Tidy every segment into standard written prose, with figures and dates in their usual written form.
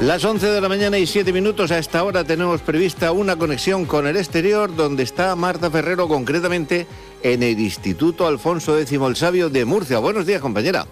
Las 11 de la mañana y 7 minutos. A esta hora tenemos prevista una conexión con el exterior, donde está Marta Ferrero, concretamente en el Instituto Alfonso X el Sabio de Murcia. Buenos días, compañera.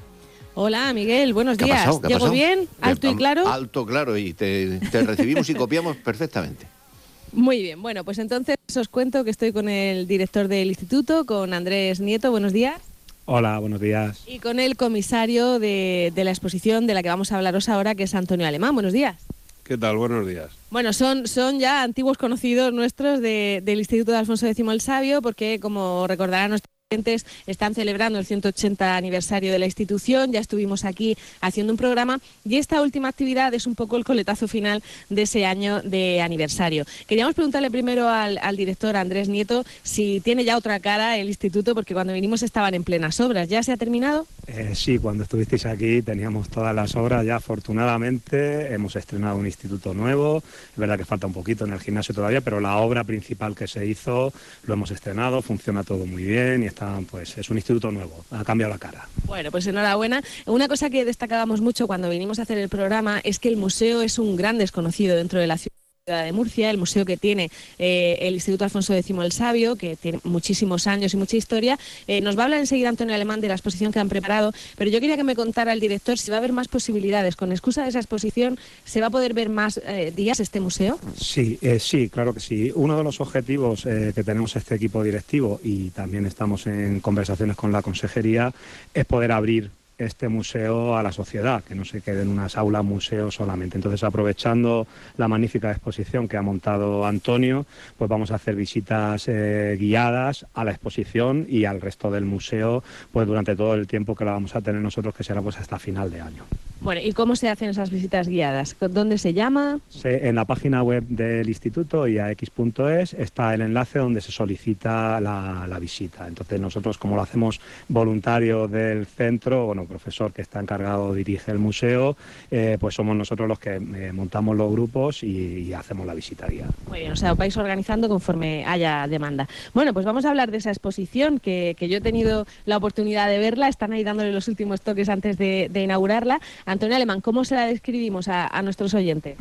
Hola, Miguel, buenos días. ¿Llego bien? ¿Alto y claro? Alto, claro, y te recibimos y copiamos perfectamente. Muy bien, bueno, pues entonces os cuento que estoy con el director del instituto, con Andrés Nieto. Buenos días. Hola, buenos días. Y con el comisario de la exposición de la que vamos a hablaros ahora, que es Antonio Alemán. Buenos días. ¿Qué tal? Buenos días. Bueno, son ya antiguos conocidos nuestros del Instituto de Alfonso X el Sabio, porque, como recordarán nuestros oyentes, están celebrando el 180 aniversario de la institución. Ya estuvimos aquí haciendo un programa y esta última actividad es un poco el coletazo final de ese año de aniversario. Queríamos preguntarle primero al director Andrés Nieto si tiene ya otra cara el instituto, porque cuando vinimos estaban en plenas obras. ¿Ya se ha terminado? Sí, cuando estuvisteis aquí teníamos todas las obras ya, afortunadamente. Hemos estrenado un instituto nuevo. Es verdad que falta un poquito en el gimnasio todavía, pero la obra principal que se hizo lo hemos estrenado, funciona todo muy bien y pues es un instituto nuevo, ha cambiado la cara. Bueno, pues enhorabuena. Una cosa que destacábamos mucho cuando vinimos a hacer el programa es que el museo es un gran desconocido dentro de la ciudad de Murcia, el museo que tiene el Instituto Alfonso X el Sabio, que tiene muchísimos años y mucha historia. Nos va a hablar enseguida Antonio Alemán de la exposición que han preparado, pero yo quería que me contara el director si va a haber más posibilidades. Con excusa de esa exposición, ¿se va a poder ver más días este museo? Sí, claro que sí. Uno de los objetivos que tenemos este equipo directivo, y también estamos en conversaciones con la consejería, es poder abrir este museo a la sociedad, que no se quede en unas aulas museo solamente. Entonces, aprovechando la magnífica exposición que ha montado Antonio, pues vamos a hacer visitas guiadas a la exposición y al resto del museo, pues durante todo el tiempo que la vamos a tener nosotros, que será pues hasta final de año. Bueno, ¿y cómo se hacen esas visitas guiadas? ¿Dónde se llama? En la página web del instituto, iax.es, está el enlace donde se solicita la visita. Entonces nosotros, como lo hacemos voluntario del centro, bueno, profesor que está encargado, dirige el museo, pues somos nosotros los que montamos los grupos y hacemos la visita guiada. Muy bien, o sea, vais organizando conforme haya demanda. Bueno, pues vamos a hablar de esa exposición que yo he tenido la oportunidad de verla. Están ahí dándole los últimos toques antes de inaugurarla. Antonio Alemán, ¿cómo se la describimos a nuestros oyentes?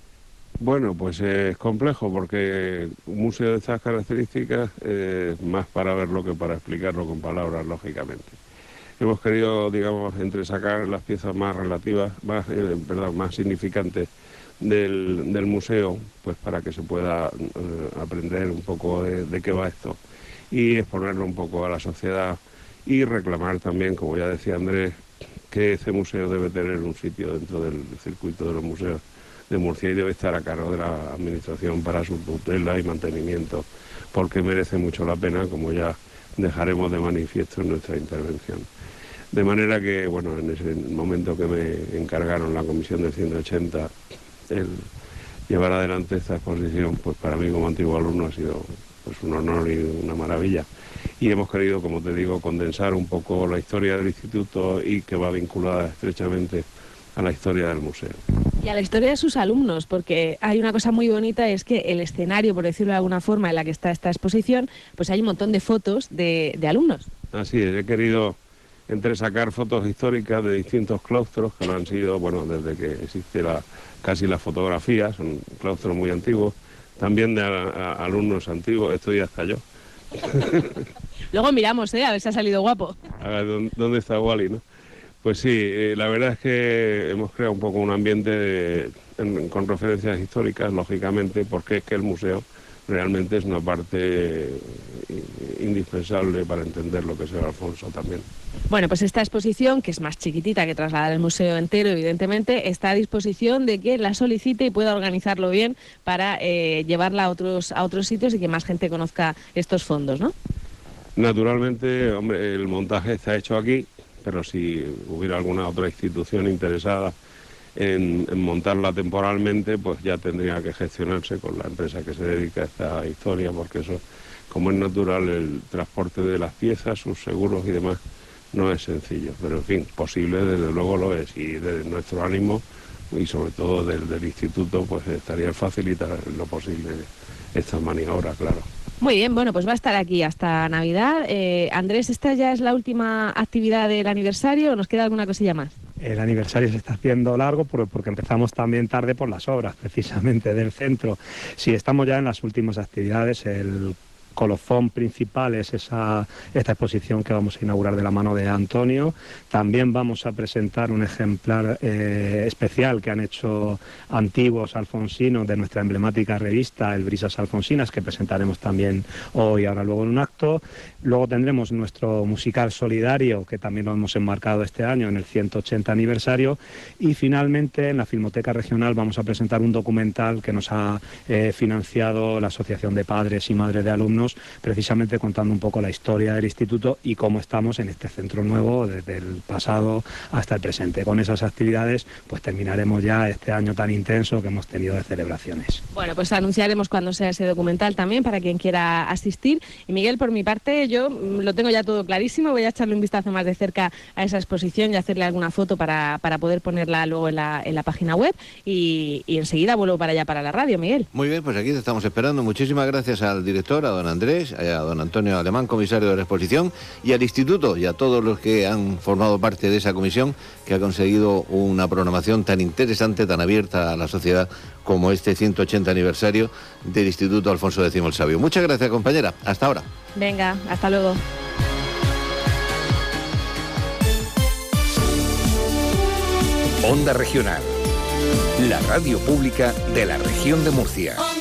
Bueno, pues es complejo porque un museo de estas características es más para verlo que para explicarlo con palabras, lógicamente. Hemos querido, digamos, entresacar las piezas más relativas, más significantes del museo, pues para que se pueda aprender un poco de qué va esto y exponerlo un poco a la sociedad y reclamar también, como ya decía Andrés, que ese museo debe tener un sitio dentro del circuito de los museos de Murcia y debe estar a cargo de la administración para su tutela y mantenimiento, porque merece mucho la pena, como ya dejaremos de manifiesto en nuestra intervención. De manera que, bueno, en ese momento que me encargaron la comisión del 180 el llevar adelante esta exposición, pues para mí como antiguo alumno ha sido pues un honor y una maravilla. Y hemos querido, como te digo, condensar un poco la historia del instituto y que va vinculada estrechamente a la historia del museo. Y a la historia de sus alumnos, porque hay una cosa muy bonita, es que el escenario, por decirlo de alguna forma, en la que está esta exposición, pues hay un montón de fotos de alumnos. Así es, he querido entresacar fotos históricas de distintos claustros, que no han sido, bueno, desde que existe casi la fotografía, son claustros muy antiguos, también de alumnos antiguos, estoy hasta yo. Luego miramos, a ver si ha salido guapo. A ver, ¿dónde está Wally, no? Pues sí, la verdad es que hemos creado un poco un ambiente con referencias históricas, lógicamente, porque es que el museo realmente es una parte indispensable para entender lo que es el Alfonso también. Bueno, pues esta exposición, que es más chiquitita que trasladar el museo entero, evidentemente, está a disposición de quien la solicite y pueda organizarlo bien para llevarla a otros sitios y que más gente conozca estos fondos, ¿no? Naturalmente, hombre, el montaje está hecho aquí, pero si hubiera alguna otra institución interesada en montarla temporalmente, pues ya tendría que gestionarse con la empresa que se dedica a esta historia, porque eso, como es natural, el transporte de las piezas, sus seguros y demás, no es sencillo, pero en fin, posible desde luego lo es, y desde nuestro ánimo y sobre todo del instituto, pues estaría en facilitar lo posible estas maniobras, claro. Muy bien, bueno, pues va a estar aquí hasta Navidad. Andrés, ¿esta ya es la última actividad del aniversario o nos queda alguna cosilla más? El aniversario se está haciendo largo porque empezamos también tarde por las obras, precisamente, del centro. Sí, estamos ya en las últimas actividades. El colofón principal es esta exposición que vamos a inaugurar de la mano de Antonio. También vamos a presentar un ejemplar especial que han hecho antiguos alfonsinos de nuestra emblemática revista, el Brisas Alfonsinas, que presentaremos también hoy, ahora luego en un acto. Luego tendremos nuestro musical solidario, que también lo hemos enmarcado este año en el 180 aniversario. Y finalmente en la Filmoteca Regional vamos a presentar un documental que nos ha financiado la Asociación de Padres y Madres de Alumnos, precisamente contando un poco la historia del instituto y cómo estamos en este centro nuevo desde el pasado hasta el presente. Con esas actividades pues terminaremos ya este año tan intenso que hemos tenido de celebraciones. Bueno, pues anunciaremos cuando sea ese documental también para quien quiera asistir. Y Miguel, por mi parte, yo lo tengo ya todo clarísimo, voy a echarle un vistazo más de cerca a esa exposición y hacerle alguna foto para poder ponerla luego en la página web y enseguida vuelvo para allá, para la radio, Miguel. Muy bien, pues aquí te estamos esperando. Muchísimas gracias al director, a don Andrés, a don Antonio Alemán, comisario de la exposición, y al instituto y a todos los que han formado parte de esa comisión que ha conseguido una programación tan interesante, tan abierta a la sociedad como este 180 aniversario del Instituto Alfonso X el Sabio. Muchas gracias, compañera. Hasta ahora. Venga, hasta luego. Onda Regional, la radio pública de la región de Murcia.